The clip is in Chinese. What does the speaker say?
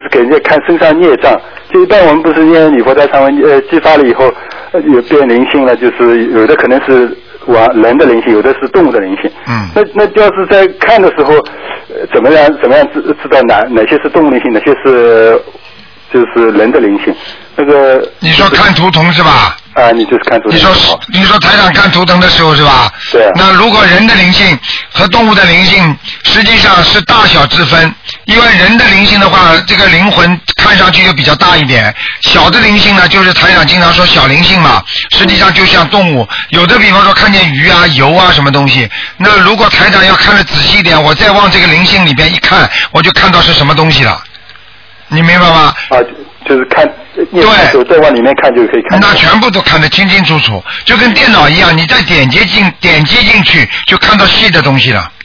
给人家看身上孽障。就一般我们不是念礼佛大忏悔激发了以后，有变灵性了，就是有的可能是人的灵性，有的是动物的灵性。那要是在看的时候，怎么样知道哪些是动物灵性，哪些是就是人的灵性？那个你说看图腾是吧？ 你就是看图腾。 你说台长看图腾的时候是吧？ 对。 那如果人的灵性和动物的灵性实际上是大小之分，因为人的灵性的话，这个灵魂看上去就比较大一点，小的灵性呢，就是台长经常说小灵性嘛，实际上就像动物，有的比方说看见鱼啊、油啊什么东西，那如果台长要看得仔细一点，我再往这个灵性里边一看，我就看到是什么东西了，你明白吗？ 就是看，对，再往里面看就可以看。 那全部都看得清清楚楚，就跟电脑一样，你再点击进去，就看到细的东西了。